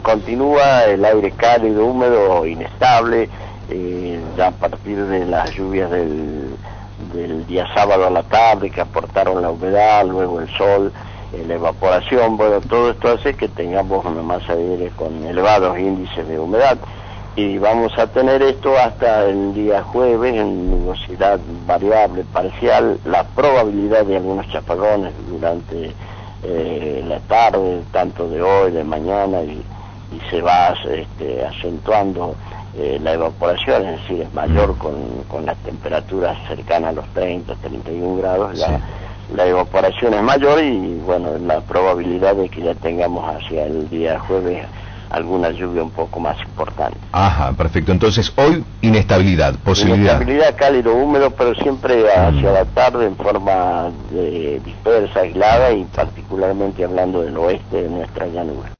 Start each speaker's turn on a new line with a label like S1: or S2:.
S1: continúa el aire cálido, húmedo, inestable, ya a partir de las lluvias del día sábado a la tarde que aportaron la humedad, luego el sol, la evaporación, bueno, todo esto hace que tengamos una masa de aire con elevados índices de humedad. Y vamos a tener esto hasta el día jueves en nubosidad variable, parcial, la probabilidad de algunos chaparrones durante la tarde, tanto de hoy, de mañana, y se va acentuando la evaporación, es decir, es mayor con las temperaturas cercanas a los 30, 31 grados, la evaporación es mayor y bueno, la probabilidad de que ya tengamos hacia el día jueves alguna lluvia un poco más importante.
S2: Ajá, perfecto. Entonces, hoy, inestabilidad, posibilidad.
S1: Inestabilidad, cálido, húmedo, pero siempre hacia la tarde en forma dispersa, aislada y particularmente hablando del oeste de nuestra llanura.